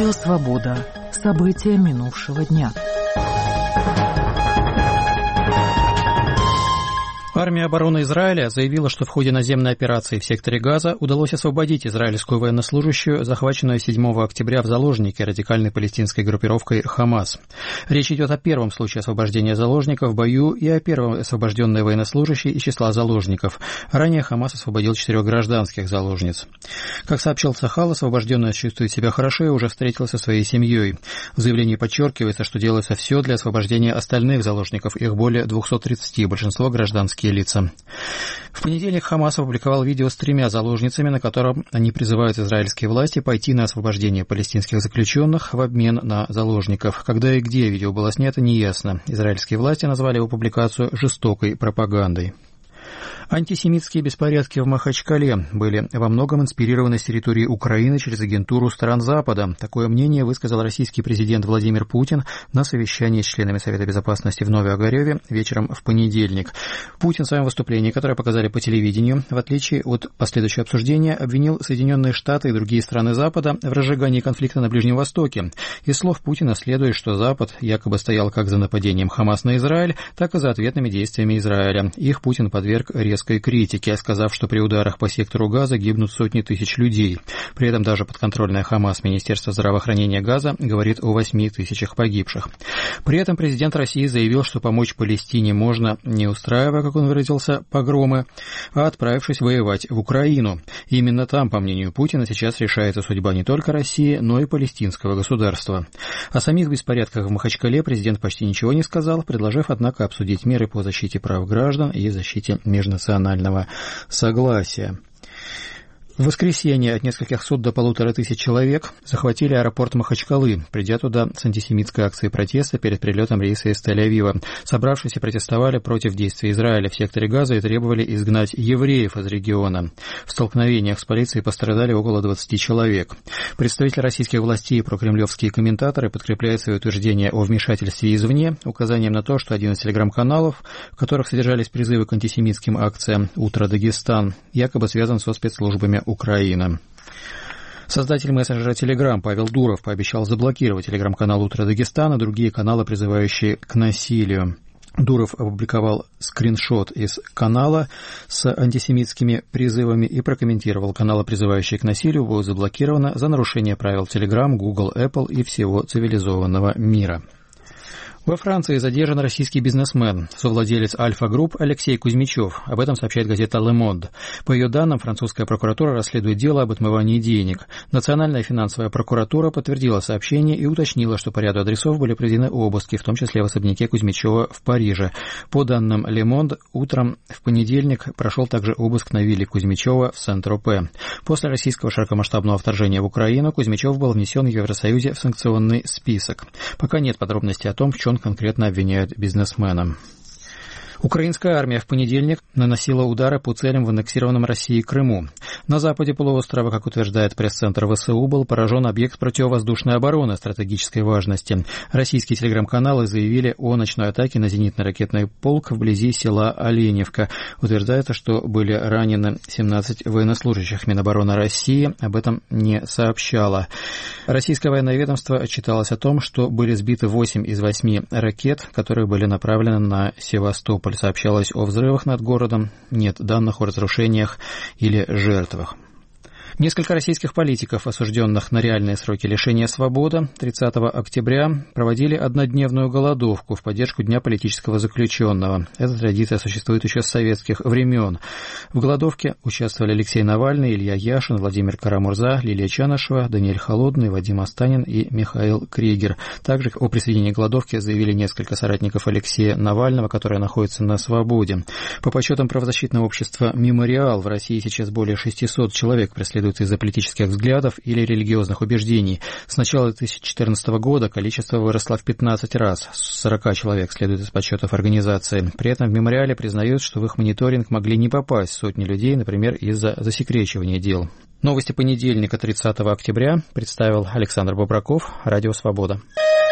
Радио «Свобода». События минувшего дня. Армия обороны Израиля заявила, что в ходе наземной операции в секторе Газа удалось освободить израильскую военнослужащую, захваченную 7 октября в заложники радикальной палестинской группировкой «Хамас». Речь идет о первом случае освобождения заложников в бою и о первом освобожденной военнослужащей из числа заложников. Ранее «Хамас» освободил 4 гражданских заложниц. Как сообщил Цахал, освобожденная чувствует себя хорошо и уже встретилась со своей семьей. В заявлении подчеркивается, что делается все для освобождения остальных заложников, их более 230, большинство гражданские лица. В понедельник «Хамас» опубликовал видео с 3 заложницами, на котором они призывают израильские власти пойти на освобождение палестинских заключенных в обмен на заложников. Когда и где видео было снято, неясно. Израильские власти назвали его публикацию жестокой пропагандой. Антисемитские беспорядки в Махачкале были во многом инспирированы с территории Украины через агентуру стран Запада. Такое мнение высказал российский президент Владимир Путин на совещании с членами Совета Безопасности в Нове-Огареве вечером в понедельник. Путин в своем выступлении, которое показали по телевидению, в отличие от последующего обсуждения, обвинил Соединенные Штаты и другие страны Запада в разжигании конфликта на Ближнем Востоке. Из слов Путина следует, что Запад якобы стоял как за нападением Хамас на Израиль, так и за ответными действиями Израиля. Их Путин подверг резкой критике, сказав, что при ударах по сектору Газа гибнут сотни тысяч людей. При этом даже подконтрольное Хамас Министерство здравоохранения Газа говорит о 8 тысячах погибших. При этом президент России заявил, что помочь Палестине можно, не устраивая, как он выразился, погромы, а отправившись воевать в Украину. И именно там, по мнению Путина, сейчас решается судьба не только России, но и палестинского государства. О самих беспорядках в Махачкале президент почти ничего не сказал, предложив, однако, обсудить меры по защите прав граждан и защите межнационального согласия. В воскресенье от нескольких сот до 1500 человек захватили аэропорт Махачкалы, придя туда с антисемитской акцией протеста перед прилетом рейса из Тель-Авива. Собравшиеся протестовали против действий Израиля в секторе Газа и требовали изгнать евреев из региона. В столкновениях с полицией пострадали около 20 человек. Представители российских властей и прокремлевские комментаторы подкрепляют свои утверждения о вмешательстве извне указанием на то, что один из телеграм-каналов, в которых содержались призывы к антисемитским акциям «Утро Дагестан», якобы связан со спецслужбами Украины. Создатель мессенджера Telegram Павел Дуров пообещал заблокировать телеграм-канал «Утро Дагестан» и другие каналы, призывающие к насилию. Дуров опубликовал скриншот из канала с антисемитскими призывами и прокомментировал: каналы, призывающие к насилию, будут заблокированы за нарушение правил Telegram, Google, Apple и всего цивилизованного мира. Во Франции задержан российский бизнесмен, совладелец Альфа-групп Алексей Кузьмичев. Об этом сообщает газета «Le Monde». По ее данным, французская прокуратура расследует дело об отмывании денег. Национальная финансовая прокуратура подтвердила сообщение и уточнила, что по ряду адресов были проведены обыски, в том числе в особняке Кузьмичева в Париже. По данным «Le Monde», утром в понедельник прошел также обыск на вилле Кузьмичева в Сен-Тропе. После российского широкомасштабного вторжения в Украину Кузьмичев был внесен в Евросоюзе в санкционный список. Пока нет подробностей о том, в чем конкретно обвиняют бизнесмена. Украинская армия в понедельник наносила удары по целям в аннексированном Россией Крыму. На западе полуострова, как утверждает пресс-центр ВСУ, был поражен объект противовоздушной обороны стратегической важности. Российские телеграм-каналы заявили о ночной атаке на зенитно-ракетный полк вблизи села Оленевка. Утверждается, что были ранены 17 военнослужащих. Минобороны России об этом не сообщало. Российское военное ведомство отчиталось о том, что были сбиты 8 из 8 ракет, которые были направлены на Севастополь. Сообщалось о взрывах над городом, нет данных о разрушениях или жертвах. Несколько российских политиков, осужденных на реальные сроки лишения свободы, 30 октября проводили однодневную голодовку в поддержку Дня политического заключенного. Эта традиция существует еще с советских времен. В голодовке участвовали Алексей Навальный, Илья Яшин, Владимир Карамурза, Лилия Чанышева, Даниэль Холодный, Вадим Останин и Михаил Кригер. Также о присоединении к голодовке заявили несколько соратников Алексея Навального, которые находятся на свободе. По подсчетам правозащитного общества «Мемориал», в России сейчас более 600 человек преследуют из-за политических взглядов или религиозных убеждений. С начала 2014 года количество выросло в 15 раз. 40 человек следует из подсчетов организации. При этом в «Мемориале» признают, что в их мониторинг могли не попасть сотни людей, например, из-за засекречивания дел. Новости понедельника, 30 октября, представил Александр Бобраков, Радио «Свобода».